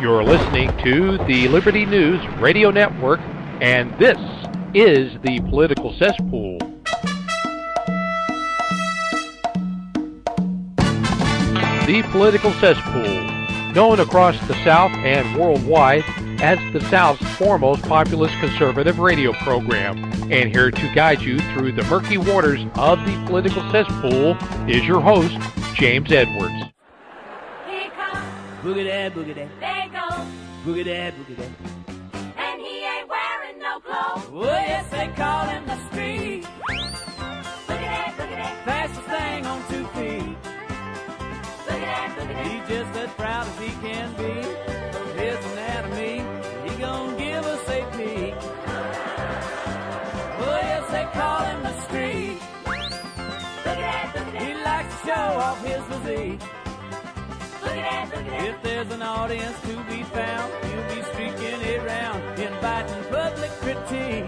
You're listening to the Liberty News Radio Network, and this is the Political Cesspool. The Political Cesspool, known across the South and worldwide as the South's foremost populist conservative radio program. And here to guide you through the murky waters of the Political Cesspool is your host, James Edwards. Here comes Boogity, boogity. There goes Boogity, boogity. and he ain't wearing no clothes. Oh, yes, they call him the street. Boogity, Fastest thing on 2 feet. boogity. He's just as proud as he can be. From his anatomy, he gon' give us a peek. Oh, yes, they call him the street. He likes to show off his physique. If there's an audience to be found, he'll be streaking it round, inviting public critique.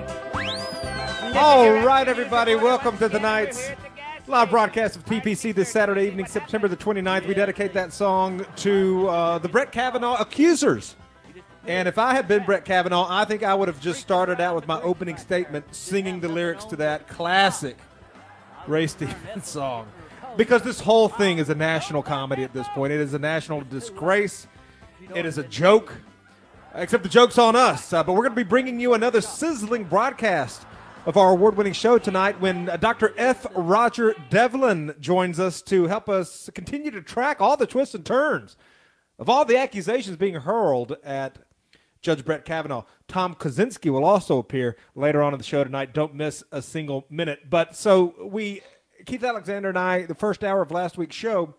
All right, everybody, welcome to tonight's live broadcast of TPC this Saturday evening, September the 29th. We dedicate that song to the Brett Kavanaugh accusers. And if I had been Brett Kavanaugh, I think I would have just started out with my opening statement singing the lyrics to that classic Ray Stevens song. Because this whole thing is a national comedy at this point. It is a national disgrace. It is a joke, except the joke's on us. But we're going to be bringing you another sizzling broadcast of our award-winning show tonight when Dr. F. Roger Devlin joins us to help us continue to track all the twists and turns of all the accusations being hurled at Judge Brett Kavanaugh. Tom Kaczynski will also appear later on in the show tonight. Don't miss a single minute. But so Keith Alexander and I, the first hour of last week's show,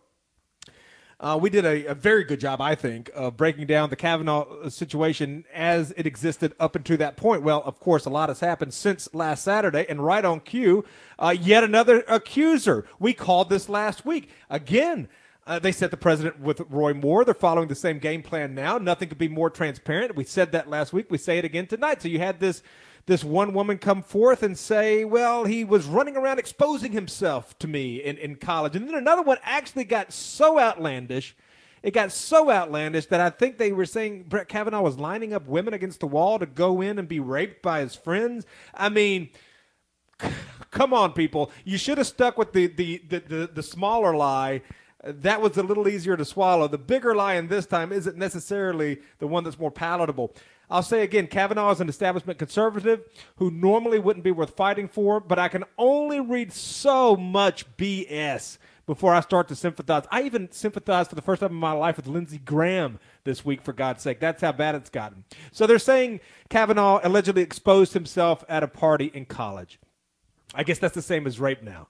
we did a very good job, I think, of breaking down the Kavanaugh situation as it existed up until that point. Well, of course, a lot has happened since last Saturday, and right on cue, yet another accuser. We called this last week. Again, they set the president with Roy Moore. They're following the same game plan now. Nothing could be more transparent. We said that last week. We say it again tonight. So you had this one woman come forth and say, well, he was running around exposing himself to me in college. And then another one actually got so outlandish. It got so outlandish that I think they were saying Brett Kavanaugh was lining up women against the wall to go in and be raped by his friends. I mean, come on, people. You should have stuck with the smaller lie. That was a little easier to swallow. The bigger lie in this time isn't necessarily the one that's more palatable. I'll say again, Kavanaugh is an establishment conservative who normally wouldn't be worth fighting for, but I can only read so much BS before I start to sympathize. I even sympathized for the first time in my life with Lindsey Graham this week, for God's sake. That's how bad it's gotten. So they're saying Kavanaugh allegedly exposed himself at a party in college. I guess that's the same as rape now.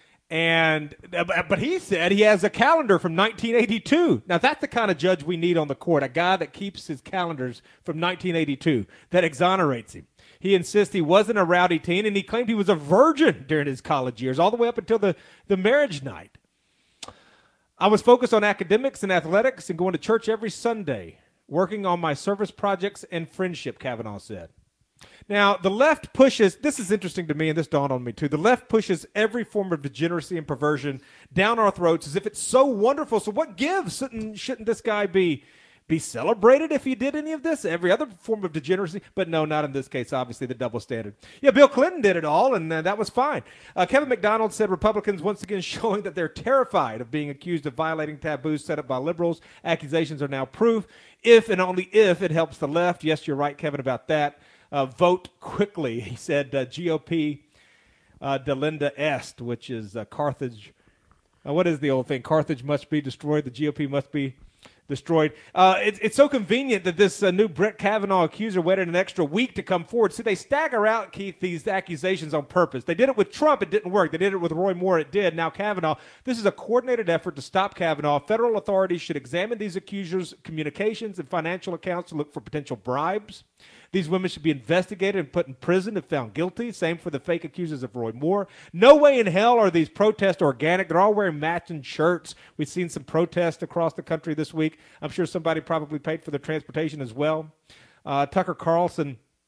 But he said he has a calendar from 1982. Now, that's the kind of judge we need on the court, a guy that keeps his calendars from 1982, that exonerates him. He insists he wasn't a rowdy teen, and he claimed he was a virgin during his college years, all the way up until the marriage night. I was focused on academics and athletics and going to church every Sunday, working on my service projects and friendship, Kavanaugh said. Now, the left pushes, this is interesting to me, and this dawned on me too, the left pushes every form of degeneracy and perversion down our throats as if it's so wonderful. So what gives? Shouldn't this guy be celebrated if he did any of this? Every other form of degeneracy? But no, not in this case, obviously, the double standard. Yeah, Bill Clinton did it all, and that was fine. Kevin McDonald said Republicans once again showing that they're terrified of being accused of violating taboos set up by liberals. Accusations are now proof, if and only if it helps the left. Yes, you're right, Kevin, about that. Vote quickly, he said. GOP delenda est, which is Carthage. What is the old thing? Carthage must be destroyed. The GOP must be destroyed. It's so convenient that this new Brett Kavanaugh accuser waited an extra week to come forward. See, they stagger out, Keith, these accusations on purpose. They did it with Trump. It didn't work. They did it with Roy Moore. It did. Now Kavanaugh. This is a coordinated effort to stop Kavanaugh. Federal authorities should examine these accusers' communications and financial accounts to look for potential bribes. These women should be investigated and put in prison if found guilty. Same for the fake accusers of Roy Moore. No way in hell are these protests organic. They're all wearing matching shirts. We've seen some protests across the country this week. I'm sure somebody probably paid for their transportation as well. Tucker Carlson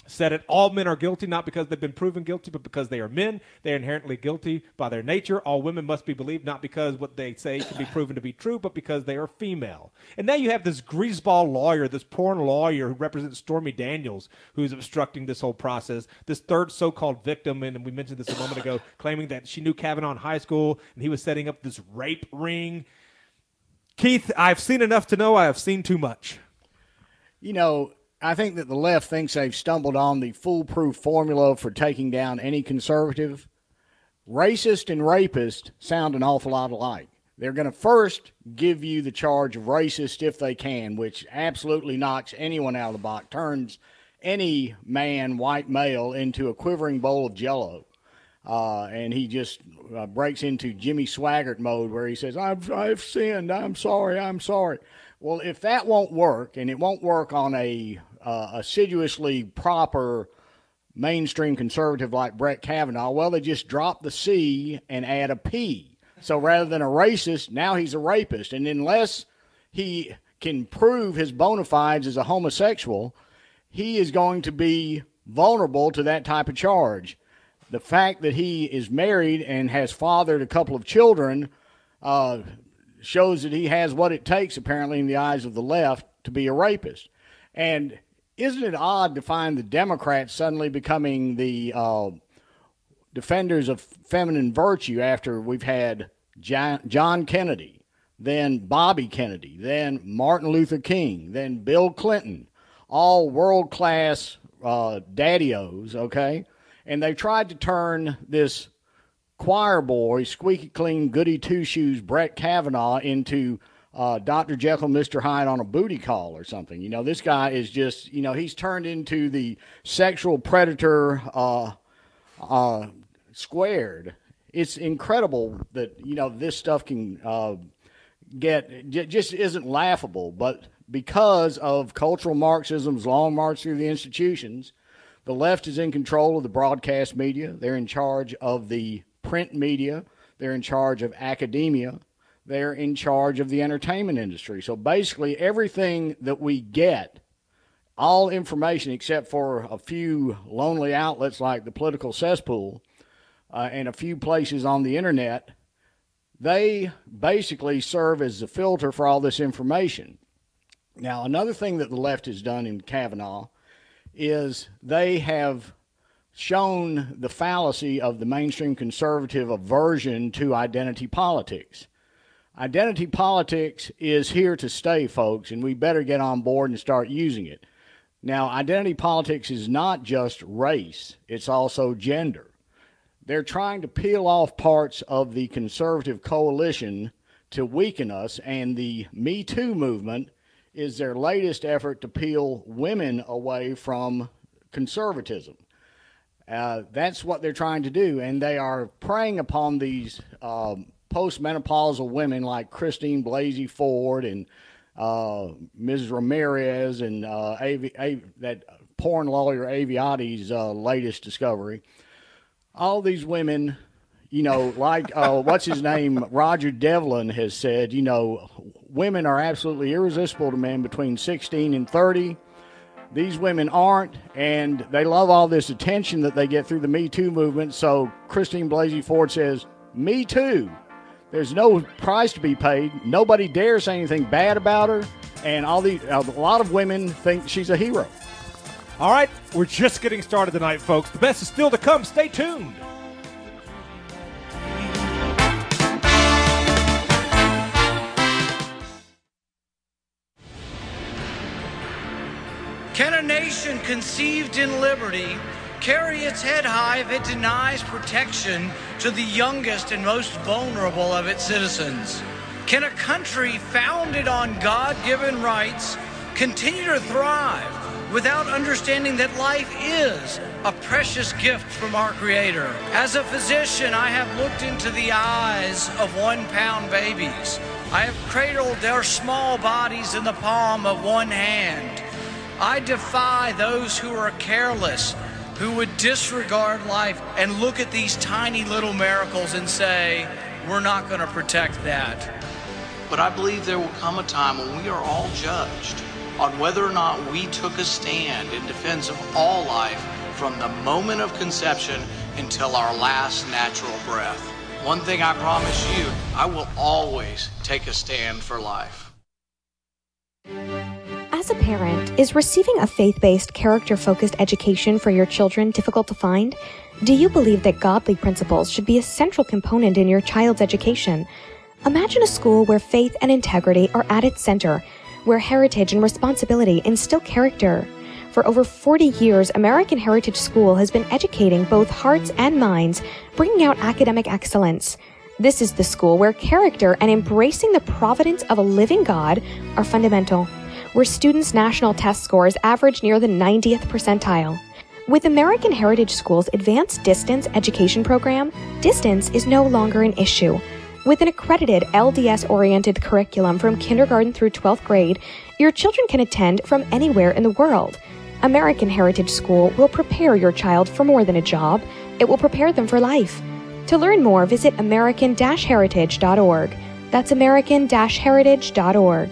said it. All men are guilty, not because they've been proven guilty, but because they are men. They are inherently guilty by their nature. All women must be believed, not because what they say can be proven to be true, but because they are female. And now you have this greaseball lawyer, this porn lawyer who represents Stormy Daniels, who's obstructing this whole process. This third so-called victim, and we mentioned this a moment ago, claiming that she knew Kavanaugh in high school, and he was setting up this rape ring. Keith, I've seen enough to know I have seen too much. You know, I think that the left thinks they've stumbled on the foolproof formula for taking down any conservative. Racist and rapist sound an awful lot alike. They're going to first give you the charge of racist if they can, which absolutely knocks anyone out of the box, turns any man, white male, into a quivering bowl of Jell-O. And he just breaks into Jimmy Swaggart mode where he says, I've sinned, I'm sorry. Well, if that won't work, and it won't work on a assiduously proper mainstream conservative like Brett Kavanaugh, well, they just drop the C and add a P. So rather than a racist, now he's a rapist. And unless he can prove his bona fides as a homosexual, he is going to be vulnerable to that type of charge. The fact that he is married and has fathered a couple of children shows that he has what it takes, apparently, in the eyes of the left, to be a rapist. And isn't it odd to find the Democrats suddenly becoming the defenders of feminine virtue after we've had John Kennedy, then Bobby Kennedy, then Martin Luther King, then Bill Clinton, all world-class daddy-os, okay? And they've tried to turn this choir boy, squeaky clean, goody two-shoes Brett Kavanaugh into Dr. Jekyll, Mr. Hyde on a booty call or something. You know, this guy is just, you know, he's turned into the sexual predator squared. It's incredible that, you know, this stuff can just isn't laughable. But because of cultural Marxism's long march through the institutions, the left is in control of the broadcast media. They're in charge of the print media. They're in charge of academia. They're in charge of the entertainment industry. So basically everything that we get, all information except for a few lonely outlets like the political cesspool and a few places on the internet, they basically serve as the filter for all this information. Now, another thing that the left has done in Kavanaugh is they have shown the fallacy of the mainstream conservative aversion to identity politics. Identity politics is here to stay, folks, and we better get on board and start using it. Now, identity politics is not just race, it's also gender. They're trying to peel off parts of the conservative coalition to weaken us, and the Me Too movement is their latest effort to peel women away from conservatism. That's what they're trying to do, and they are preying upon these postmenopausal women like Christine Blasey Ford and Ms. Ramirez and that porn lawyer Aviati's latest discovery. All these women, you know, like what's his name, Roger Devlin has said, you know, women are absolutely irresistible to men between 16 and 30. These women aren't, and they love all this attention that they get through the Me Too movement. So Christine Blasey Ford says, Me Too. There's no price to be paid. Nobody dares say anything bad about her, and a lot of women think she's a hero. All right, we're just getting started tonight, folks. The best is still to come. Stay tuned. Can a nation conceived in liberty carry its head high if it denies protection to the youngest and most vulnerable of its citizens? Can a country founded on God-given rights continue to thrive without understanding that life is a precious gift from our Creator? As a physician, I have looked into the eyes of 1-pound babies. I have cradled their small bodies in the palm of one hand. I defy those who are careless, who would disregard life and look at these tiny little miracles and say, we're not going to protect that. But I believe there will come a time when we are all judged on whether or not we took a stand in defense of all life from the moment of conception until our last natural breath. One thing I promise you, I will always take a stand for life. As a parent, is receiving a faith-based, character-focused education for your children difficult to find? Do you believe that godly principles should be a central component in your child's education? Imagine a school where faith and integrity are at its center, where heritage and responsibility instill character. For over 40 years, American Heritage School has been educating both hearts and minds, bringing out academic excellence. This is the school where character and embracing the providence of a living God are fundamental, where students' national test scores average near the 90th percentile. With American Heritage School's advanced distance education program, distance is no longer an issue. With an accredited LDS-oriented curriculum from kindergarten through 12th grade, your children can attend from anywhere in the world. American Heritage School will prepare your child for more than a job. It will prepare them for life. To learn more, visit american-heritage.org. That's american-heritage.org.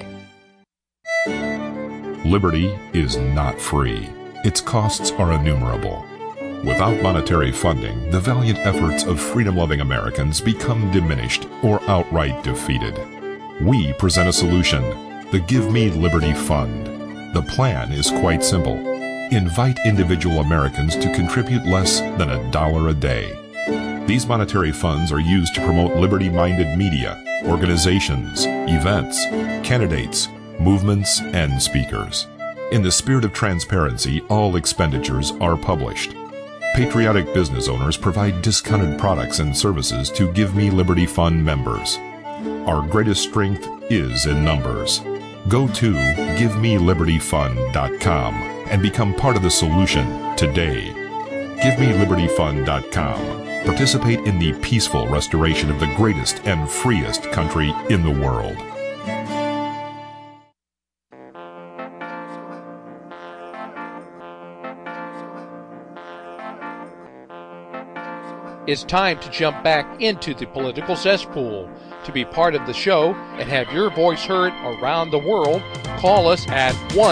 Liberty is not free. Its costs are innumerable. Without monetary funding, the valiant efforts of freedom-loving Americans become diminished or outright defeated. We present a solution, the Give Me Liberty Fund. The plan is quite simple. Invite individual Americans to contribute less than $1 a day. These monetary funds are used to promote liberty-minded media, organizations, events, candidates, movements, and speakers. In the spirit of transparency, all expenditures are published. Patriotic business owners provide discounted products and services to Give Me Liberty Fund members. Our greatest strength is in numbers. Go to GiveMeLibertyFund.com and become part of the solution today. GiveMeLibertyFund.com. Participate in the peaceful restoration of the greatest and freest country in the world. It's time to jump back into the political cesspool. To be part of the show and have your voice heard around the world, call us at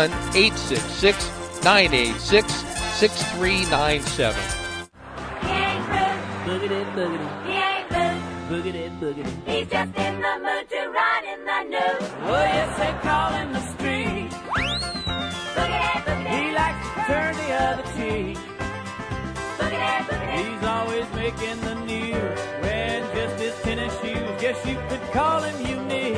1-866-986-6397. He ain't rude, Boogity, boogity, he ain't rude. boogity, boogity. He's just in the mood to run in the news. Oh, yes, they call him the street. Boogity, boogity, He likes to turn the other cheek. boogity, boogity. He's always making the news, wearing just his tennis shoes. Guess you could call him unique.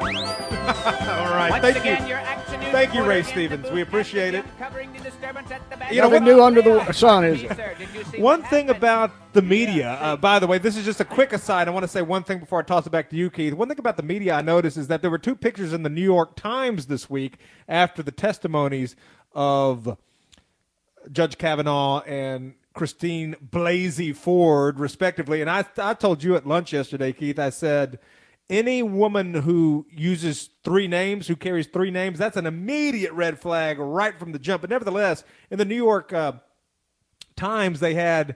All right, thank you, Ray Stevens. We appreciate it. You know, nothing new under the sun, is it? One thing about the media, by the way, this is just a quick aside. I want to say one thing before I toss it back to you, Keith. One thing about the media I noticed is that there were two pictures in the New York Times this week after the testimonies of Judge Kavanaugh and Christine Blasey Ford, respectively. And I told you at lunch yesterday, Keith, I said, any woman who uses three names, who carries three names, that's an immediate red flag right from the jump. But nevertheless, in the New York Times, they had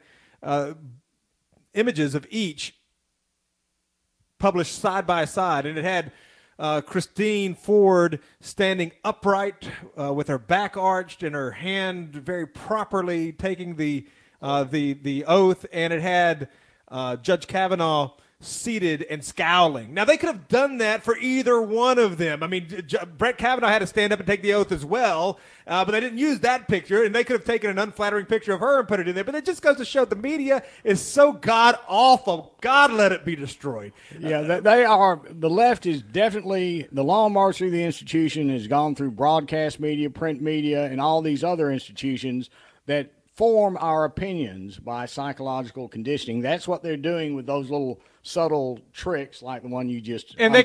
images of each published side by side, and it had Christine Ford standing upright with her back arched and her hand very properly taking the oath, and it had Judge Kavanaugh seated and scowling. Now, they could have done that for either one of them. I mean, Brett Kavanaugh had to stand up and take the oath as well, but they didn't use that picture, and they could have taken an unflattering picture of her and put it in there. But it just goes to show the media is so god-awful. God, let it be destroyed. Yeah, they are. The left is definitely, the long march through the institution has gone through broadcast media, print media, and all these other institutions that form our opinions by psychological conditioning. That's what they're doing with those little subtle tricks like the one you just and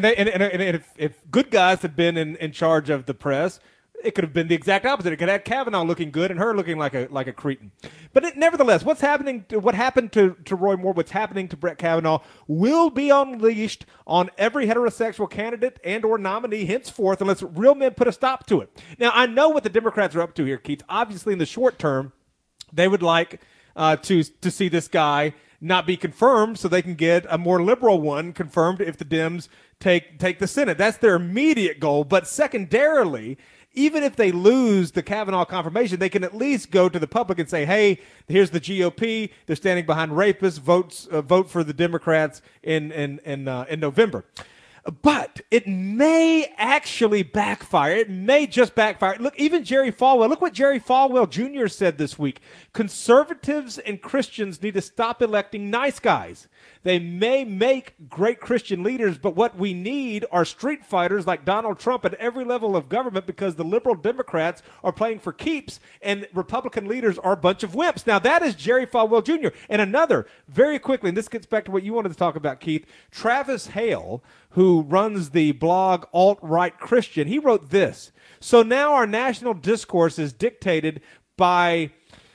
if good guys had been in charge of the press, it could have been the exact opposite. It could have Kavanaugh looking good and her looking like a cretin. But nevertheless, what happened to Roy Moore, what's happening to Brett Kavanaugh will be unleashed on every heterosexual candidate and or nominee henceforth unless real men put a stop to it. Now, I know what the Democrats are up to here, Keith. Obviously, in the short term, they would like to see this guy not be confirmed so they can get a more liberal one confirmed if the Dems take the Senate. That's their immediate goal. But secondarily, even if they lose the Kavanaugh confirmation, they can at least go to the public and say, hey, here's the GOP. They're standing behind rapists. Vote for the Democrats in November. But it may actually backfire. It may just backfire. Look, even Jerry Falwell. Look what Jerry Falwell Jr. said this week. Conservatives and Christians need to stop electing nice guys. They may make great Christian leaders, but what we need are street fighters like Donald Trump at every level of government, because the liberal Democrats are playing for keeps and Republican leaders are a bunch of wimps. Now, that is Jerry Falwell Jr. And another, very quickly, and this gets back to what you wanted to talk about, Keith, Travis Hale, who runs the blog Alt-Right Christian, he wrote this. So now our national discourse is dictated by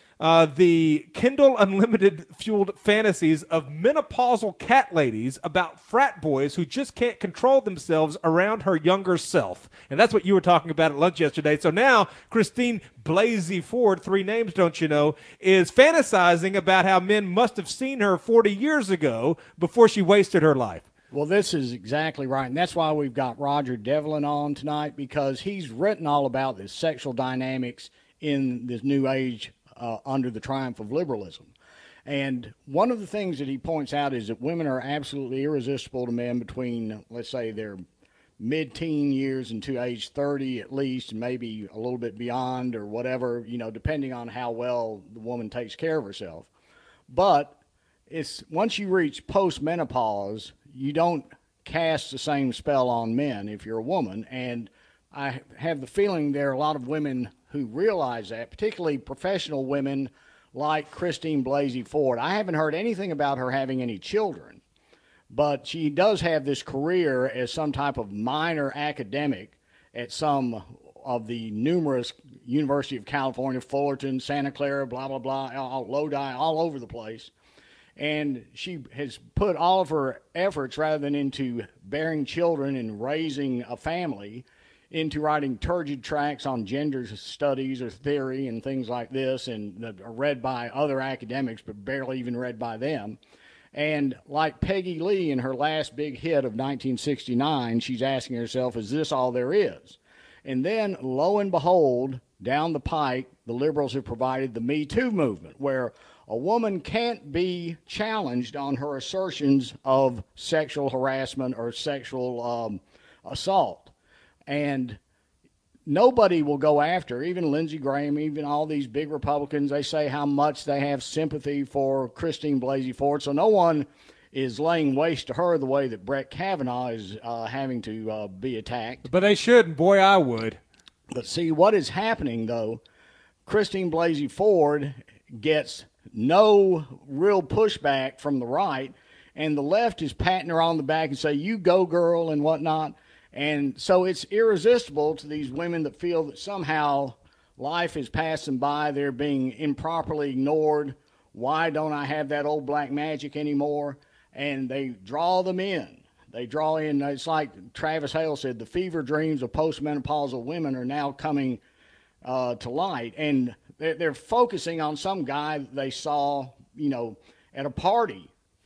the Kindle Unlimited fueled fantasies of menopausal cat ladies about frat boys who just can't control themselves around her younger self. And that's what you were talking about at lunch yesterday. So now Christine Blasey Ford, 3 names, don't you know, is fantasizing about how men must have seen her 40 years ago before she wasted her life. Well, this is exactly right, and that's why we've got Roger Devlin on tonight, because he's written all about the sexual dynamics in this new age under the triumph of liberalism. And one of the things that he points out is that women are absolutely irresistible to men between, let's say, their mid-teen years and to age 30 at least, and maybe a little bit beyond or whatever, depending on how well the woman takes care of herself. But it's once you reach post-menopause, you don't cast the same spell on men if you're a woman. And I have the feeling there are a lot of women who realize that, particularly professional women like Christine Blasey Ford. I haven't heard anything about her having any children, but she does have this career as some type of minor academic at some of the numerous University of California, Fullerton, Santa Clara, blah, blah, blah, Lodi, all over the place. And she has put all of her efforts, rather than into bearing children and raising a family, into writing turgid tracts on gender studies or theory and things like this, and that are read by other academics but barely even read by them. And like Peggy Lee in her last big hit of 1969, she's asking herself, is this all there is? And then, lo and behold, down the pike, the liberals have provided the Me Too movement, where a woman can't be challenged on her assertions of sexual harassment or sexual assault. And nobody will go after her, even Lindsey Graham, even all these big Republicans. They say how much they have sympathy for Christine Blasey Ford. So no one is laying waste to her the way that Brett Kavanaugh is having to be attacked. But they shouldn't. Boy, I would. But see, what is happening, though, Christine Blasey Ford gets no real pushback from the right, and the left is patting her on the back and say, you go, girl, and whatnot. And so it's irresistible to these women that feel that somehow life is passing by, they're being improperly ignored. Why don't I have that old black magic anymore? And they draw them in. They draw in, it's like Travis Hale said, the fever dreams of postmenopausal women are now coming to light. And they're focusing on some guy that they saw, at a party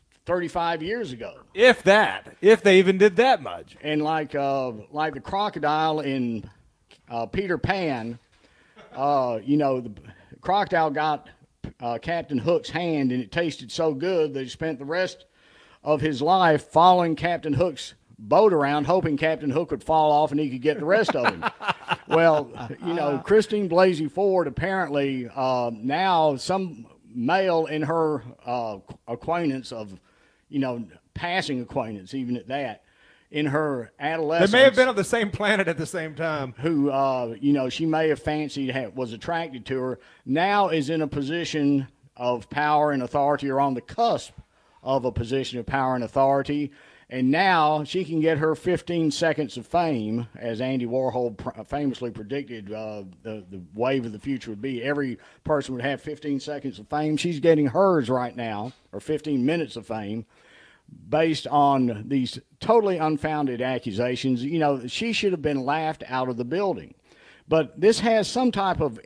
35 years ago. If they even did that much. And like the crocodile in Peter Pan, the crocodile got Captain Hook's hand, and it tasted so good that he spent the rest of his life following Captain Hook's boat around, hoping Captain Hook would fall off and he could get the rest of him. Well, Christine Blasey Ford apparently now some male in her acquaintance of, passing acquaintance, even at that, in her adolescence. They may have been on the same planet at the same time. Who, she may have fancied, was attracted to her, now is in a position of power and authority, or on the cusp of a position of power and authority. And now she can get her 15 seconds of fame, as Andy Warhol famously predicted the wave of the future would be. Every person would have 15 seconds of fame. She's getting hers right now, or 15 minutes of fame, based on these totally unfounded accusations. She should have been laughed out of the building. But this has some type of,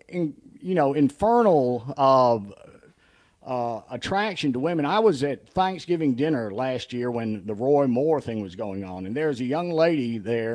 infernal attraction to women. I was at Thanksgiving dinner last year when the Roy Moore thing was going on, and there's a young lady there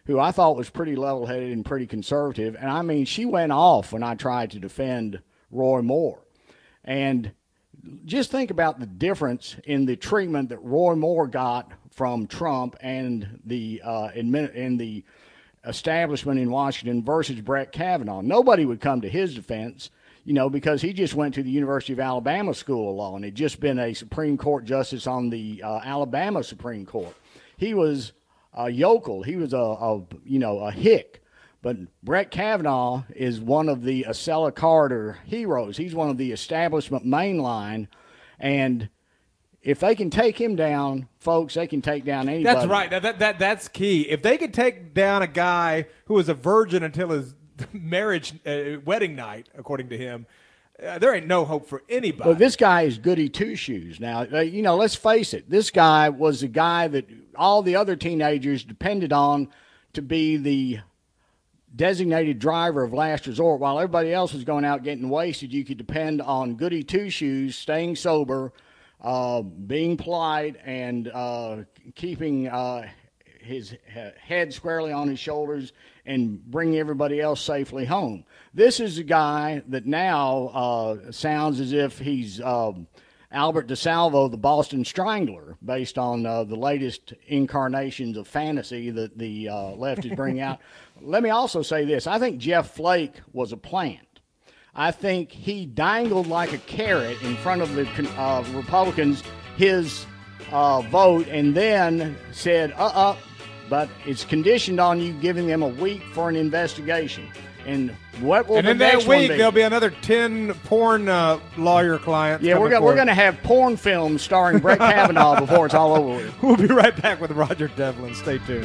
who I thought was pretty level-headed and pretty conservative. And, I mean, she went off when I tried to defend Roy Moore. And just think about the difference in the treatment that Roy Moore got from Trump and the establishment in Washington versus Brett Kavanaugh. Nobody would come to his defense, because he just went to the University of Alabama School of Law and had just been a Supreme Court justice on the Alabama Supreme Court. He was a yokel. He was a hick. But Brett Kavanaugh is one of the Acela Carter heroes. He's one of the establishment mainline. And if they can take him down, folks, they can take down anybody. That's right. That's key. If they could take down a guy who was a virgin until his wedding night, according to him, there ain't no hope for anybody. Well, this guy is goody two-shoes. Now, let's face it. This guy was the guy that all the other teenagers depended on to be the designated driver of last resort. While everybody else was going out getting wasted, you could depend on goody two-shoes, staying sober, being polite, and keeping his head squarely on his shoulders and bringing everybody else safely home. This is a guy that now sounds as if he's Albert DeSalvo, the Boston Strangler, based on the latest incarnations of fantasy that the left is bringing out. Let me also say this. I think Jeff Flake was a plant. I think he dangled like a carrot in front of the Republicans his vote and then said, but it's conditioned on you giving them a week for an investigation. And what will the next one be? And in that week, there'll be another 10 porn lawyer clients. Yeah, we're going to have porn films starring Brett Kavanaugh before it's all over with. We'll be right back with Roger Devlin. Stay tuned.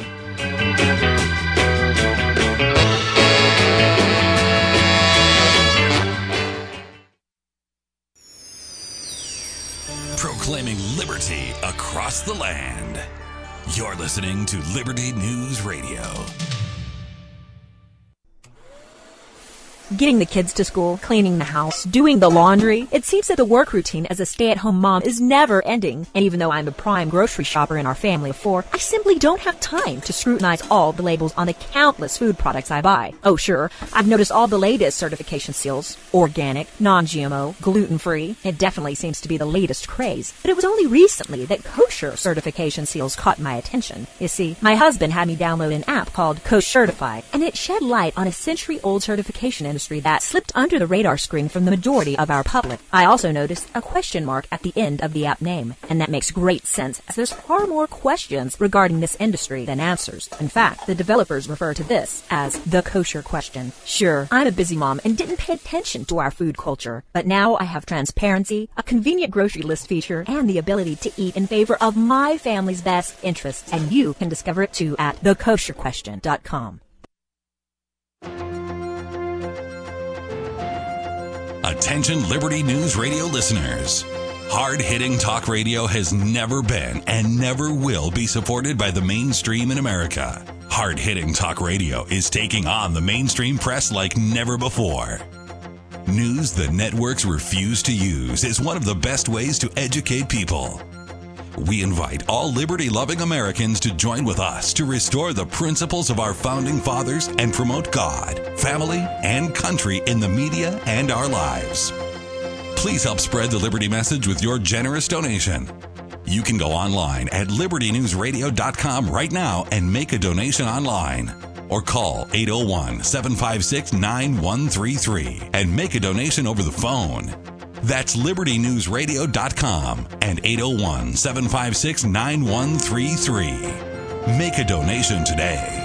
Proclaiming liberty across the land. You're listening to Liberty News Radio. Getting the kids to school, cleaning the house, doing the laundry. It seems that the work routine as a stay-at-home mom is never ending. And even though I'm a prime grocery shopper in our family of 4, I simply don't have time to scrutinize all the labels on the countless food products I buy. Oh, sure, I've noticed all the latest certification seals. Organic, non-GMO, gluten-free. It definitely seems to be the latest craze. But it was only recently that kosher certification seals caught my attention. You see, my husband had me download an app called Koshertify, and it shed light on a century-old certification industry that slipped under the radar screen from the majority of our public. I also noticed a question mark at the end of the app name, and that makes great sense as there's far more questions regarding this industry than answers. In fact, the developers refer to this as the kosher question. Sure, I'm a busy mom and didn't pay attention to our food culture, but now I have transparency, a convenient grocery list feature, and the ability to eat in favor of my family's best interests, and you can discover it too at thekosherquestion.com. Attention Liberty News Radio listeners. Hard-hitting talk radio has never been and never will be supported by the mainstream in America. Hard-hitting talk radio is taking on the mainstream press like never before. News the networks refuse to use is one of the best ways to educate people. We invite all liberty-loving Americans to join with us to restore the principles of our founding fathers and promote God, family, and country in the media and our lives. Please help spread the Liberty message with your generous donation. You can go online at libertynewsradio.com right now and make a donation online. Or call 801-756-9133 and make a donation over the phone. That's libertynewsradio.com and 801-756-9133. Make a donation today.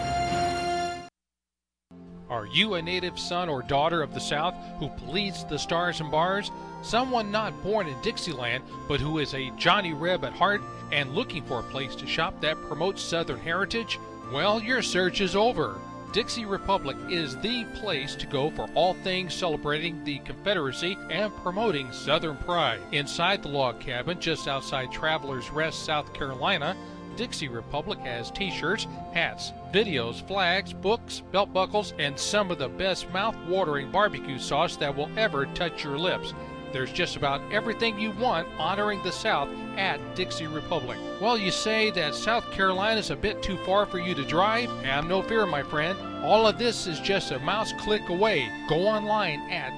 Are you a native son or daughter of the South who bleeds the stars and bars? Someone not born in Dixieland, but who is a Johnny Reb at heart and looking for a place to shop that promotes Southern heritage? Well, your search is over. Dixie Republic is the place to go for all things celebrating the Confederacy and promoting Southern pride. Inside the log cabin just outside Travelers Rest, South Carolina, Dixie Republic has t-shirts, hats, videos, flags, books, belt buckles, and some of the best mouth-watering barbecue sauce that will ever touch your lips. There's just about everything you want honoring the South at Dixie Republic. Well, you say that South Carolina's a bit too far for you to drive? Have no fear, my friend. All of this is just a mouse click away. Go online at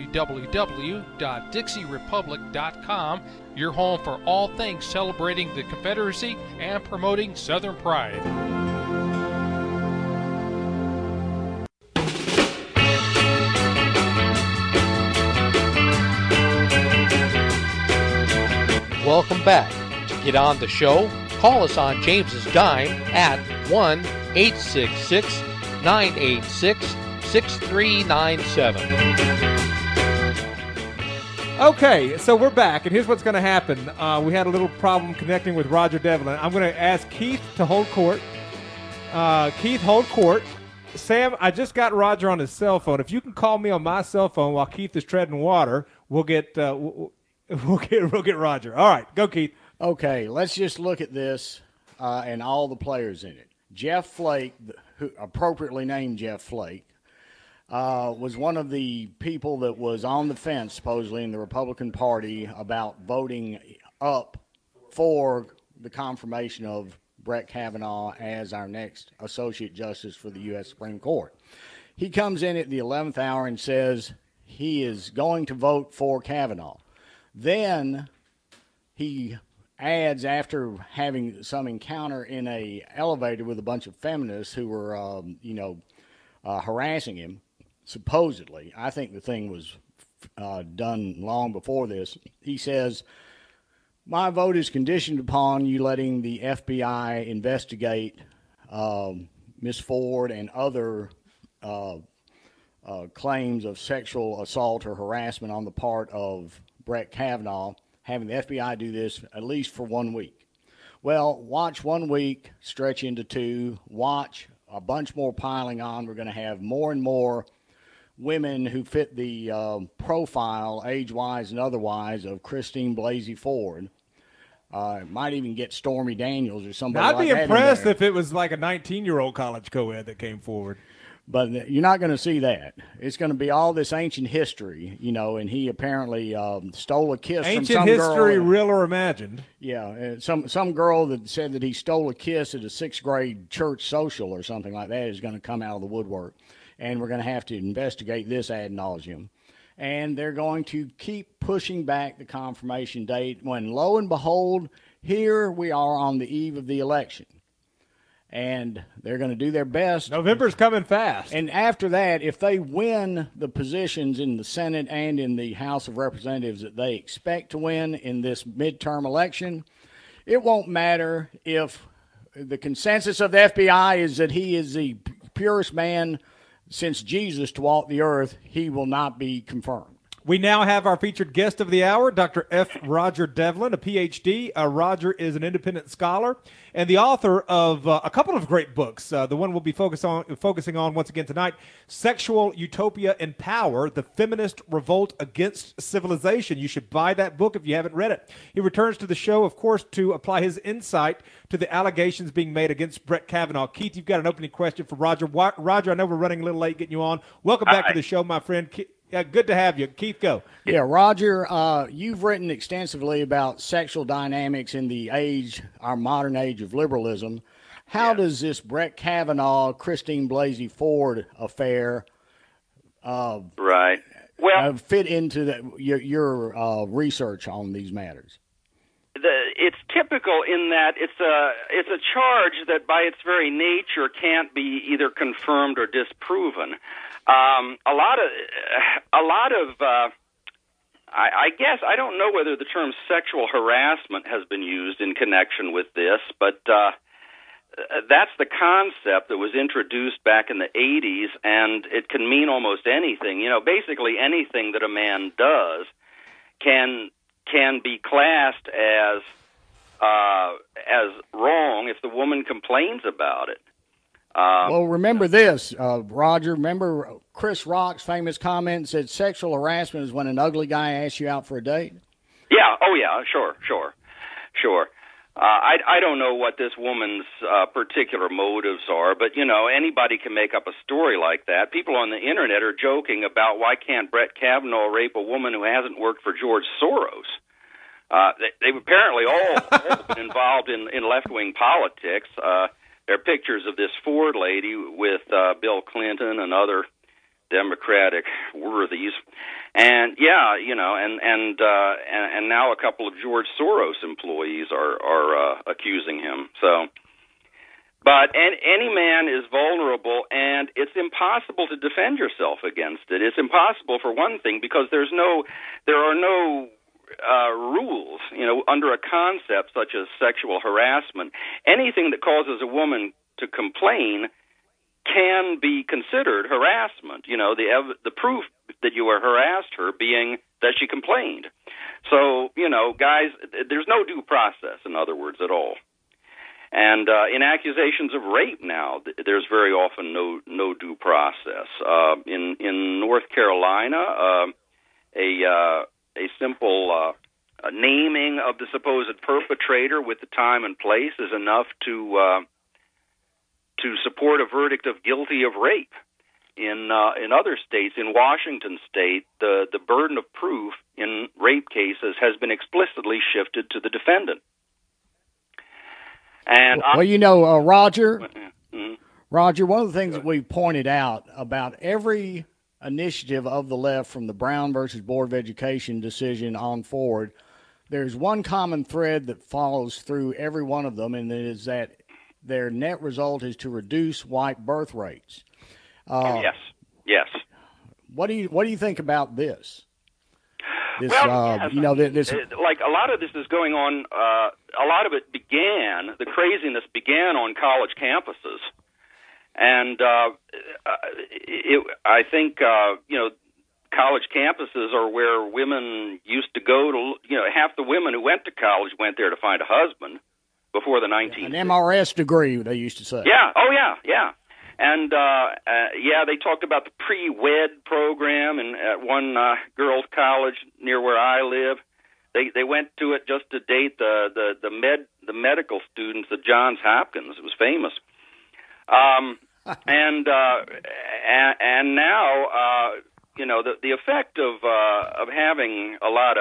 www.dixierepublic.com, your home for all things celebrating the Confederacy and promoting Southern pride. Welcome back. To get on the show, call us on James's Dime at 1-866-986-6397. Okay, so we're back, and here's what's going to happen. We had a little problem connecting with Roger Devlin. I'm going to ask Keith to hold court. Keith, hold court. Sam, I just got Roger on his cell phone. If you can call me on my cell phone while Keith is treading water, we'll get Roger. All right, go, Keith. Okay, let's just look at this and all the players in it. Jeff Flake, who appropriately named Jeff Flake, was one of the people that was on the fence, supposedly, in the Republican Party about voting up for the confirmation of Brett Kavanaugh as our next Associate Justice for the U.S. Supreme Court. He comes in at the 11th hour and says he is going to vote for Kavanaugh. Then he adds, after having some encounter in a elevator with a bunch of feminists who were, harassing him, supposedly. I think the thing was done long before this. He says, my vote is conditioned upon you letting the FBI investigate Ms. Ford and other claims of sexual assault or harassment on the part of Brett Kavanaugh, having the FBI do this at least for 1 week. Well, watch 1 week stretch into 2. Watch a bunch more piling on. We're going to have more and more women who fit the profile, age-wise and otherwise, of Christine Blasey Ford. Might even get Stormy Daniels or somebody like that. I'd be impressed if it was like a 19-year-old college co-ed that came forward. But you're not going to see that. It's going to be all this ancient history, and he apparently stole a kiss from some girl. Ancient history, real or imagined. Yeah, some girl that said that he stole a kiss at a 6th grade church social or something like that is going to come out of the woodwork. And we're going to have to investigate this ad nauseum. And they're going to keep pushing back the confirmation date when, lo and behold, here we are on the eve of the election. And they're going to do their best. November's coming fast. And after that, if they win the positions in the Senate and in the House of Representatives that they expect to win in this midterm election, it won't matter if the consensus of the FBI is that he is the purest man since Jesus to walk the earth. He will not be confirmed. We now have our featured guest of the hour, Dr. F. Roger Devlin, a Ph.D. Roger is an independent scholar and the author of a couple of great books. The one we'll be focusing on once again tonight, Sexual Utopia and Power, The Feminist Revolt Against Civilization. You should buy that book if you haven't read it. He returns to the show, of course, to apply his insight to the allegations being made against Brett Kavanaugh. Keith, you've got an opening question for Roger. Roger, I know we're running a little late getting you on. Welcome back to the show, my friend. Yeah, good to have you. Keith, go. Yeah, Roger, you've written extensively about sexual dynamics in the age, our modern age of liberalism. How does this Brett Kavanaugh, Christine Blasey Ford affair fit into your research on these matters? It's typical in that it's a charge that by its very nature can't be either confirmed or disproven. I guess I don't know whether the term sexual harassment has been used in connection with this, but that's the concept that was introduced back in the 80s, and it can mean almost anything. Basically anything that a man does can be classed as wrong if the woman complains about it. Well, remember this, Roger. Remember Chris Rock's famous comment said sexual harassment is when an ugly guy asks you out for a date? Yeah. Oh, yeah. Sure. I don't know what this woman's particular motives are, but, you know, anybody can make up a story like that. People on the Internet are joking about why can't Brett Kavanaugh rape a woman who hasn't worked for George Soros. They've apparently all been involved in left-wing politics. There are pictures of this Ford lady with Bill Clinton and other Democratic worthies, and yeah, you know, and now a couple of George Soros employees are accusing him. So, but any man is vulnerable, and it's impossible to defend yourself against it. It's impossible for one thing because there are no rules, you know, under a concept such as sexual harassment. Anything that causes a woman to complain can be considered harassment. You know, the proof that you harassed her being that she complained. So, you know, guys, there's no due process, in other words, at all. And in accusations of rape now, there's very often no due process. In North Carolina, a simple naming of the supposed perpetrator with the time and place is enough to support a verdict of guilty of rape. In other states, in Washington State, the burden of proof in rape cases has been explicitly shifted to the defendant. And well, you know, Roger, one of the things that we pointed out about every initiative of the left from the Brown versus Board of Education decision on forward, there's one common thread that follows through every one of them, and it is that their net result is to reduce white birth rates. Yes. What do you think about this? Well, yes. You know, this like a lot of this is going on. A lot of it began. The craziness began on college campuses, and I think you know, college campuses are where women used to go to. You know, half the women who went to college went there to find a husband before the 1960s. An MRS degree, they used to say. Yeah. Oh, yeah. And, they talked about the pre-wed program at one girls' college near where I live. They went to it just to date the medical students at Johns Hopkins. It was famous. And now, you know, the effect of having a lot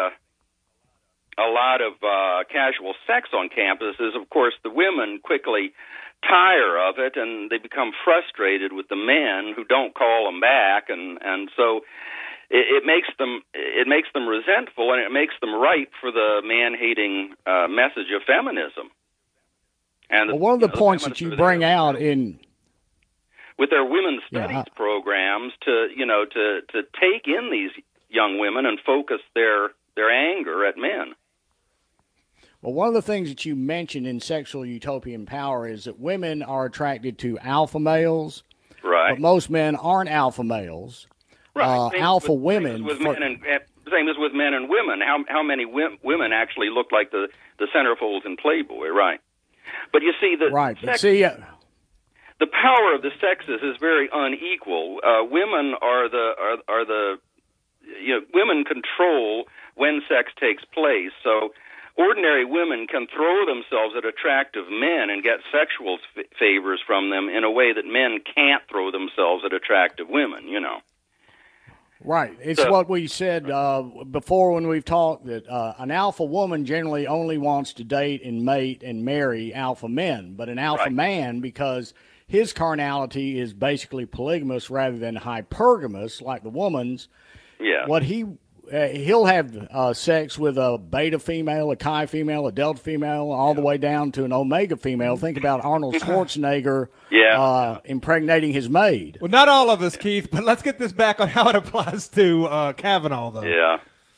of casual sex on campus is, of course, the women quickly tire of it, and they become frustrated with the men who don't call them back, and so it makes them resentful, and it makes them ripe for the man-hating message of feminism. And one of the points that you bring out with their women's studies programs to take in these young women and focus their anger at men. Well, one of the things that you mentioned in Sexual Utopian Power is that women are attracted to alpha males, right? But most men aren't alpha males. Right. Alpha women. Same as with men and women. How many women actually look like the centerfolds in Playboy? Right. But you see the the power of the sexes is very unequal. Women are the women control when sex takes place. So ordinary women can throw themselves at attractive men and get sexual favors from them in a way that men can't throw themselves at attractive women, you know. Right. It's what we said before when we've talked, that an alpha woman generally only wants to date and mate and marry alpha men. But an alpha man, because his carnality is basically polygamous rather than hypergamous like the woman's, what he'll have sex with a beta female, a chi female, a delta female, all the way down to an omega female. Think about Arnold Schwarzenegger impregnating his maid. Well, not all of us, Keith, but let's get this back on how it applies to Kavanaugh, though. Yeah.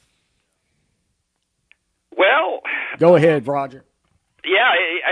Well, go ahead, Roger. Yeah,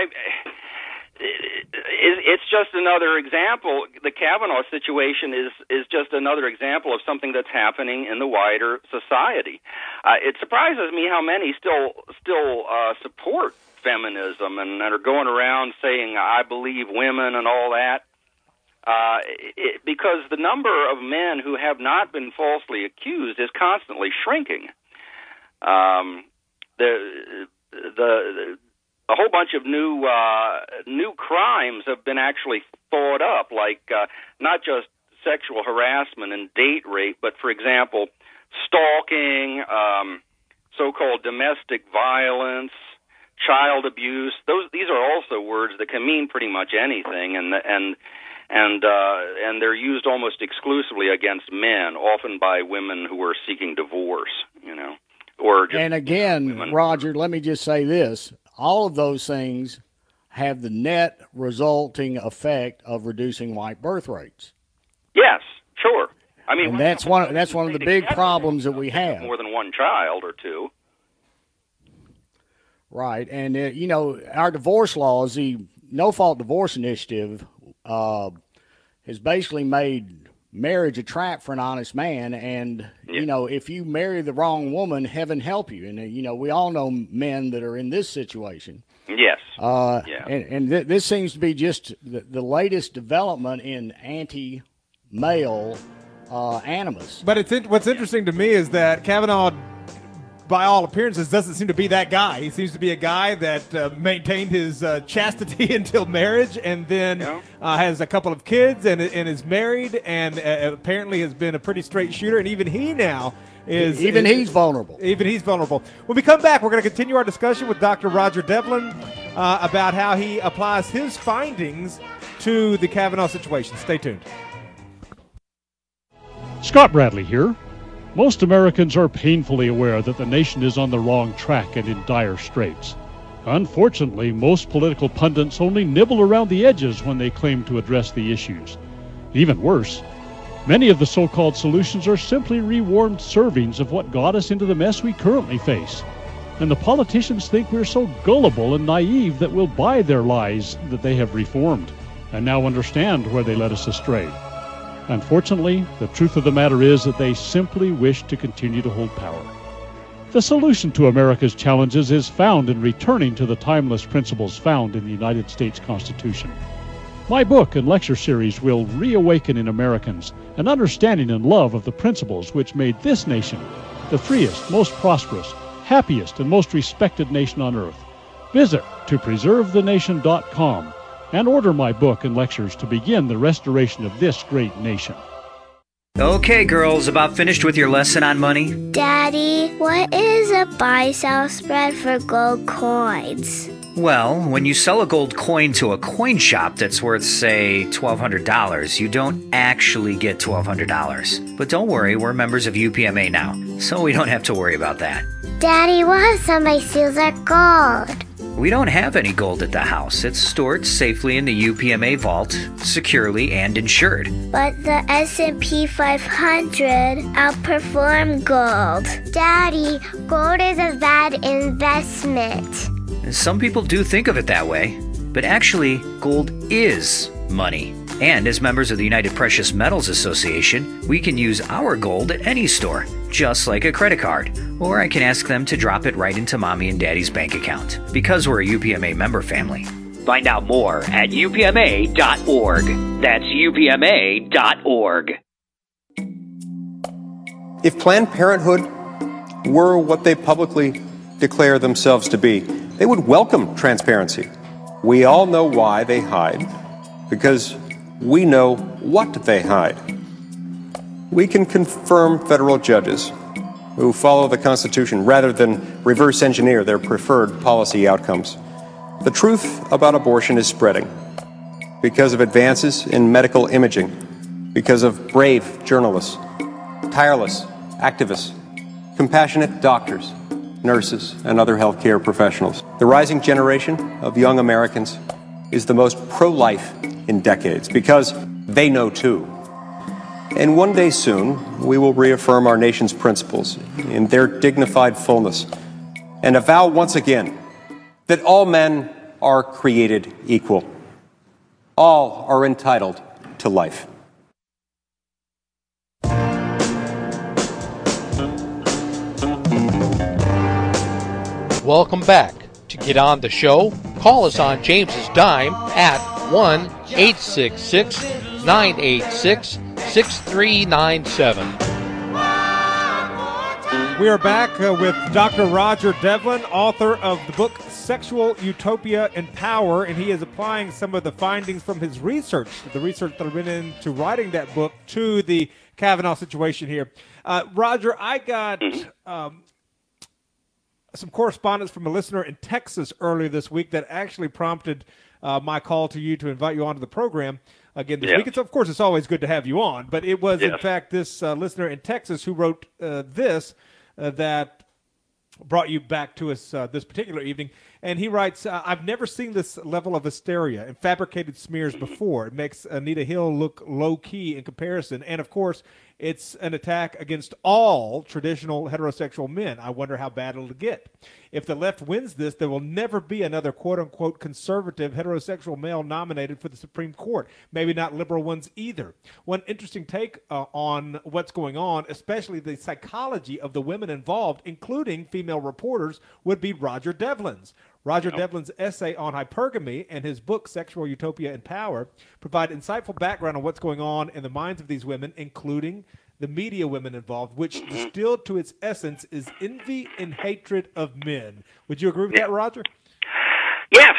it's just another example. The Kavanaugh situation is just another example of something that's happening in the wider society. It surprises me how many still support feminism and are going around saying, I believe women and all that, because the number of men who have not been falsely accused is constantly shrinking. a whole bunch of new crimes have been actually thought up, like not just sexual harassment and date rape, but, for example, stalking, so-called domestic violence, child abuse. These are also words that can mean pretty much anything, and they're used almost exclusively against men, often by women who are seeking divorce, or just and again, women. Roger, let me just say this. All of those things have the net resulting effect of reducing white birth rates. Yes, sure. I mean, and that's one of the big problems that we have. More than one child or two. Right, and our divorce laws, the No-Fault Divorce Initiative, has basically made marriage a trap for an honest man. And if you marry the wrong woman, heaven help you. And we all know men that are in this situation. Yes. And this seems to be just the latest development in anti-male animus. But what's interesting to me is that Kavanaugh, by all appearances, doesn't seem to be that guy. He seems to be a guy that maintained his chastity until marriage, and then has a couple of kids and is married, and apparently has been a pretty straight shooter. And even he now is he's vulnerable. Even he's vulnerable. When we come back, we're going to continue our discussion with Dr. Roger Devlin about how he applies his findings to the Kavanaugh situation. Stay tuned. Scott Bradley here. Most Americans are painfully aware that the nation is on the wrong track and in dire straits. Unfortunately, most political pundits only nibble around the edges when they claim to address the issues. Even worse, many of the so-called solutions are simply rewarmed servings of what got us into the mess we currently face. And the politicians think we're so gullible and naive that we'll buy their lies that they have reformed, and now understand where they led us astray. Unfortunately, the truth of the matter is that they simply wish to continue to hold power. The solution to America's challenges is found in returning to the timeless principles found in the United States Constitution. My book and lecture series will reawaken in Americans an understanding and love of the principles which made this nation the freest, most prosperous, happiest, and most respected nation on earth. Visit topreservethenation.com and order my book and lectures to begin the restoration of this great nation. Okay, girls, about finished with your lesson on money? Daddy, what is a buy-sell spread for gold coins? Well, when you sell a gold coin to a coin shop that's worth, say, $1,200, you don't actually get $1,200. But don't worry, we're members of UPMA now, so we don't have to worry about that. Daddy, what if somebody steals our gold? We don't have any gold at the house. It's stored safely in the UPMA vault, securely and insured. But the S&P 500 outperformed gold. Daddy, gold is a bad investment. Some people do think of it that way, but actually, gold is money. And as members of the United Precious Metals Association, we can use our gold at any store, just like a credit card. Or I can ask them to drop it right into Mommy and Daddy's bank account, because we're a UPMA member family. Find out more at upma.org. That's upma.org. If Planned Parenthood were what they publicly declare themselves to be, they would welcome transparency. We all know why they hide, because we know what they hide. We can confirm federal judges who follow the Constitution rather than reverse engineer their preferred policy outcomes. The truth about abortion is spreading because of advances in medical imaging, because of brave journalists, tireless activists, compassionate doctors, nurses, and other healthcare professionals. The rising generation of young Americans is the most pro-life in decades because they know too. And one day soon, we will reaffirm our nation's principles in their dignified fullness and avow once again that all men are created equal. All are entitled to life. Welcome back. To get on the show, call us on James's Dime at 1-866-986-6397. We are back with Dr. Roger Devlin, author of the book Sexual Utopia and Power, and he is applying some of the findings from his research, the research that went into writing that book, to the Kavanaugh situation here. Roger, I got some correspondence from a listener in Texas earlier this week that actually prompted my call to you to invite you onto the program again this week. It's, of course, it's always good to have you on, but it was, in fact, this listener in Texas who wrote this that brought you back to us this particular evening. And he writes, I've never seen this level of hysteria and fabricated smears before. It makes Anita Hill look low-key in comparison. And, of course, it's an attack against all traditional heterosexual men. I wonder how bad it'll get. If the left wins this, there will never be another quote-unquote conservative heterosexual male nominated for the Supreme Court. Maybe not liberal ones either. One interesting take on what's going on, especially the psychology of the women involved, including female reporters, would be Roger Devlin's. Roger Devlin's essay on hypergamy and his book, Sexual Utopia and Power, provide insightful background on what's going on in the minds of these women, including the media women involved, which distilled to its essence is envy and hatred of men. Would you agree with that, Roger? Yes.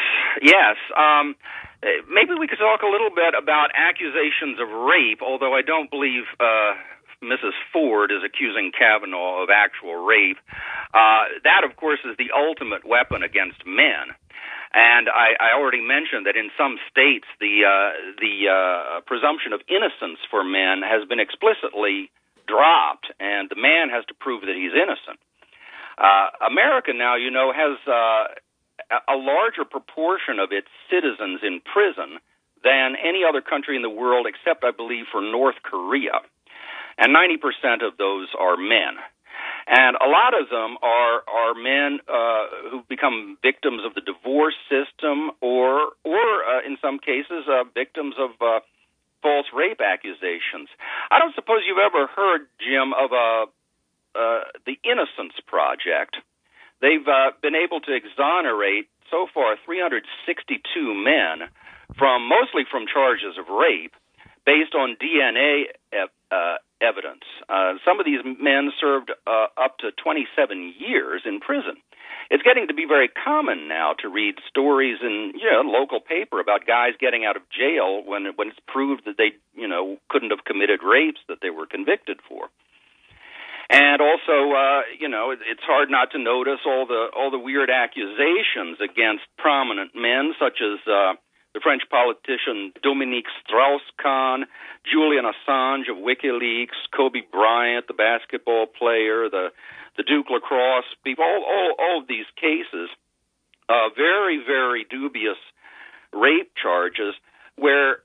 Maybe we could talk a little bit about accusations of rape, although I don't believe Mrs. Ford is accusing Kavanaugh of actual rape. That, of course, is the ultimate weapon against men. And I already mentioned that in some states the presumption of innocence for men has been explicitly dropped, and the man has to prove that he's innocent. America now, has a larger proportion of its citizens in prison than any other country in the world, except, I believe, for North Korea. And 90% of those are men. And a lot of them are men who've become victims of the divorce system or in some cases, victims of false rape accusations. I don't suppose you've ever heard, Jim, of the Innocence Project. They've been able to exonerate, so far, 362 men mostly from charges of rape, based on DNA evidence. Some of these men served up to 27 years in prison. It's getting to be very common now to read stories in local paper about guys getting out of jail when it's proved that they couldn't have committed rapes that they were convicted for. And also, it's hard not to notice all the weird accusations against prominent men, such as the French politician Dominique Strauss-Kahn, Julian Assange of WikiLeaks, Kobe Bryant, the basketball player, the Duke lacrosse people, all of these cases, very, very dubious rape charges where,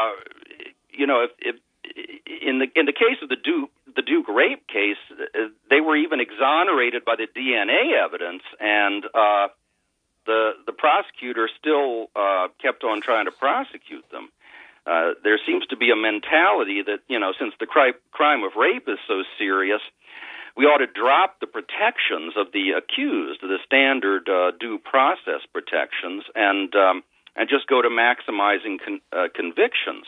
if in the case of the Duke rape case, they were even exonerated by the DNA evidence, and the prosecutor still kept on trying to prosecute them. There seems to be a mentality that, since the crime of rape is so serious, we ought to drop the protections of the accused, the standard due process protections, and just go to maximizing convictions.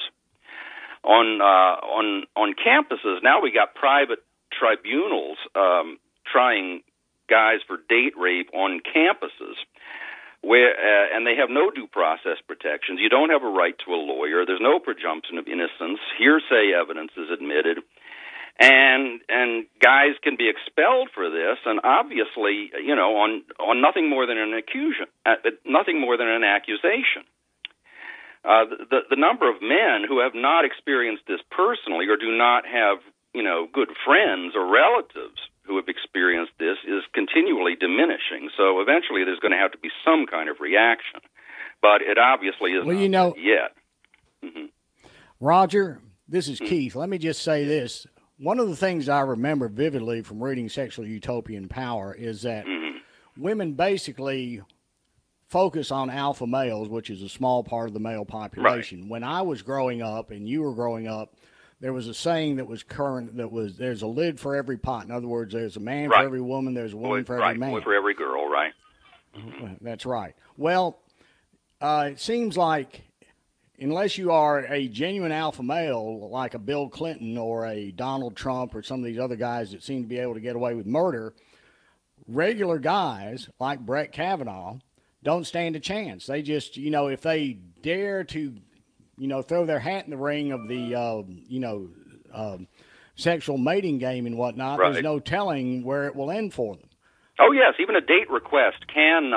On campuses, now we got private tribunals trying guys for date rape on campuses, and they have no due process protections. You don't have a right to a lawyer. There's no presumption of innocence. Hearsay evidence is admitted, and guys can be expelled for this. And obviously, on nothing more than an accusation, nothing more than an accusation. The number of men who have not experienced this personally or do not have, good friends or relatives who have experienced this is continually diminishing. So eventually there's going to have to be some kind of reaction. But it obviously isn't yet. Mm-hmm. Roger, this is Keith. Let me just say this. One of the things I remember vividly from reading Sexual Utopia and Power is that women basically focus on alpha males, which is a small part of the male population. Right. When I was growing up and you were growing up, there was a saying that was current that was, there's a lid for every pot. In other words, there's a man for every woman, there's a woman for every man. Boy for every girl, right? That's right. Well, it seems like unless you are a genuine alpha male like a Bill Clinton or a Donald Trump or some of these other guys that seem to be able to get away with murder, regular guys like Brett Kavanaugh don't stand a chance. They just, if they dare to, throw their hat in the ring of the, sexual mating game and whatnot, Right. there's no telling where it will end for them. Oh yes, even a date request can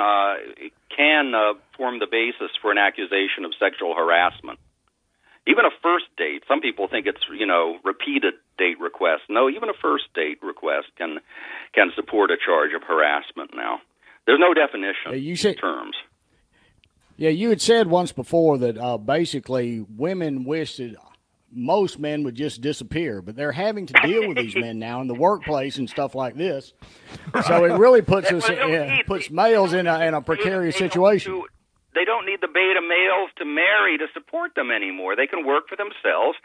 form the basis for an accusation of sexual harassment. Even a first date. Some people think it's repeated date requests. No, even a first date request can support a charge of harassment. Now, there's no definition in terms. Yeah, you had said once before that basically women wish that most men would just disappear, but they're having to deal with these men now in the workplace and stuff like this. So it really puts puts males in a precarious situation. They don't need the beta males to marry to support them anymore. They can work for themselves.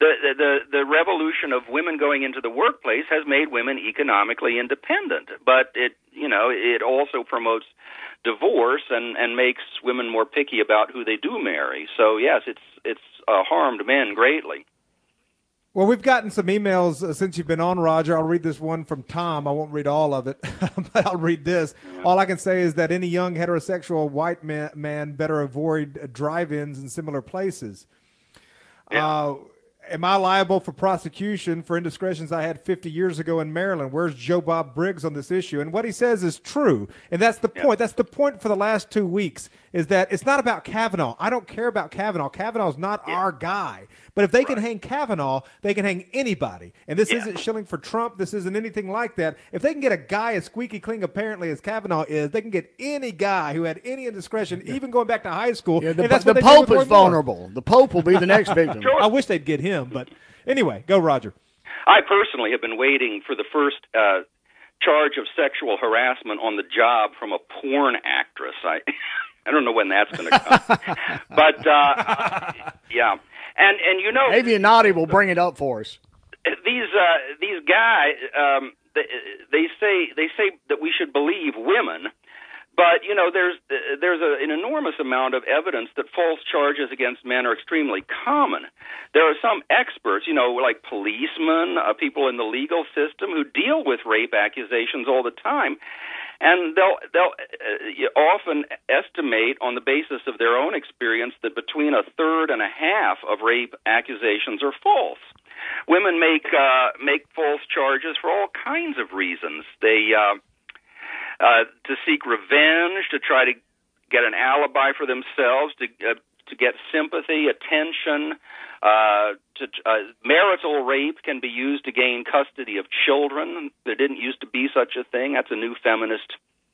The revolution of women going into the workplace has made women economically independent, but it also promotes divorce and makes women more picky about who they do marry. So yes, it's harmed men greatly. Well, we've gotten some emails since you've been on, Roger. I'll read this one from Tom. I won't read all of it, but I'll read this. All I can say is that any young heterosexual white man better avoid drive-ins in similar places. Yeah. Am I liable for prosecution for indiscretions I had 50 years ago in Maryland? Where's Joe Bob Briggs on this issue? And what he says is true. And that's the point. That's the point for the last 2 weeks, is that it's not about Kavanaugh. I don't care about Kavanaugh. Kavanaugh's not our guy. But if they can hang Kavanaugh, they can hang anybody. And this isn't shilling for Trump. This isn't anything like that. If they can get a guy as squeaky clean apparently as Kavanaugh is, they can get any guy who had any indiscretion, even going back to high school. Yeah, the Pope is vulnerable. The Pope will be the next victim. I wish they'd get him. But anyway, go, Roger. I personally have been waiting for the first charge of sexual harassment on the job from a porn actress. I don't know when that's going to come. But, yeah. And Avianati will bring it up for us. These guys, they say that we should believe women, but there's an enormous amount of evidence that false charges against men are extremely common. There are some experts, like policemen, people in the legal system who deal with rape accusations all the time. And they'll often estimate on the basis of their own experience that between a third and a half of rape accusations are false. Women make false charges for all kinds of reasons. They to seek revenge, to try to get an alibi for themselves, to get sympathy, attention. Marital rape can be used to gain custody of children. There didn't used to be such a thing. That's a new feminist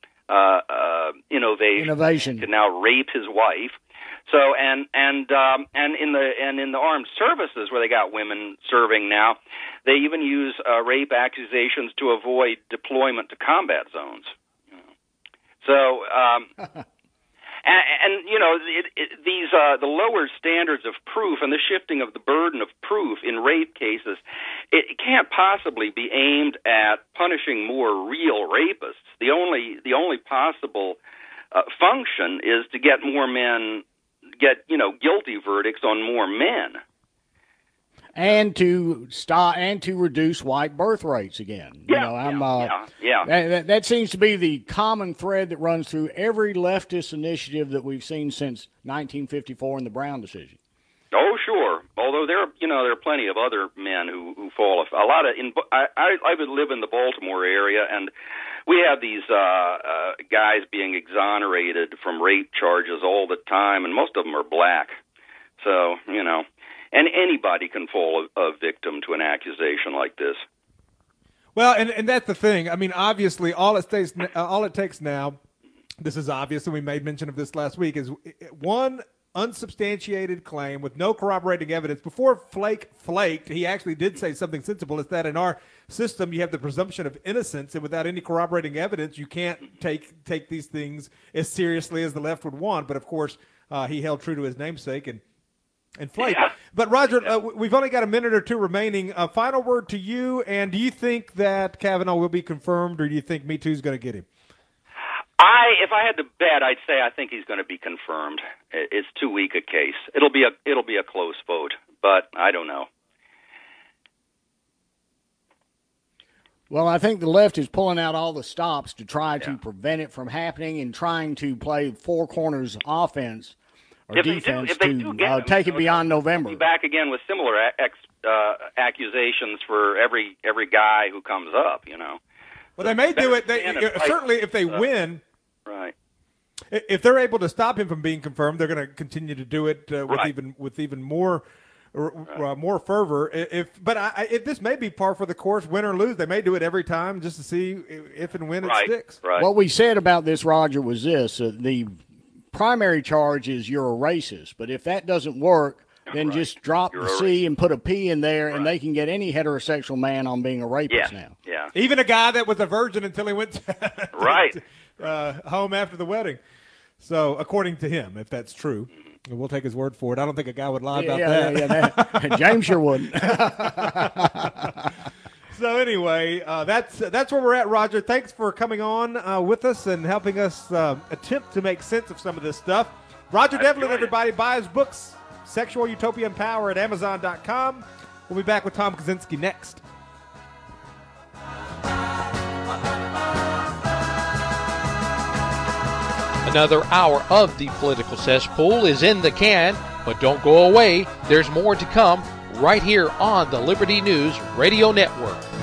innovation. Can now rape his wife. So and in the armed services where they got women serving now, they even use rape accusations to avoid deployment to combat zones. So. And the lower standards of proof and the shifting of the burden of proof in rape cases, it can't possibly be aimed at punishing more real rapists. The only possible function is to get more men, guilty verdicts on more men. And to stop and to reduce white birth rates again. That seems to be the common thread that runs through every leftist initiative that we've seen since 1954 in the Brown decision. Oh, sure. Although there are plenty of other men who fall off. I would live in the Baltimore area, and we have these guys being exonerated from rape charges all the time, and most of them are black. So and anybody can fall a victim to an accusation like this. Well, and that's the thing. I mean, obviously, all it takes now, this is obvious, and we made mention of this last week, is one unsubstantiated claim with no corroborating evidence. Before Flake flaked, he actually did say something sensible. It's that in our system, you have the presumption of innocence, and without any corroborating evidence, you can't take these things as seriously as the left would want. But, of course, he held true to his namesake and Flake. Yeah. But, Roger, we've only got a minute or two remaining. A final word to you, and do you think that Kavanaugh will be confirmed, or do you think Me Too's going to get him? If I had to bet, I'd say I think he's going to be confirmed. It's too weak a case. It'll be a close vote, but I don't know. Well, I think the left is pulling out all the stops to try to prevent it from happening and trying to play four corners offense or defense to take it beyond November. Be back again with similar accusations for every guy who comes up, you know. Well, they may do it. Certainly, if they win, right. If they're able to stop him from being confirmed, they're going to continue to do it with even more fervor. If this may be par for the course, win or lose, they may do it every time just to see if and when it sticks. Right. What we said about this, Roger, was this: the primary charge is you're a racist, but if that doesn't work, then just drop the C and put a P in there, and they can get any heterosexual man on being a rapist now. Yeah. Even a guy that was a virgin until he went home after the wedding. So, according to him, if that's true, we'll take his word for it. I don't think a guy would lie about that. James sure wouldn't. So anyway, that's where we're at, Roger. Thanks for coming on with us and helping us attempt to make sense of some of this stuff. Roger Devlin, everybody, buy his books, Sexual Utopia and Power, at Amazon.com. We'll be back with Tom Kaczynski next. Another hour of the Political Cesspool is in the can, but don't go away. There's more to come right here on the Liberty News Radio Network.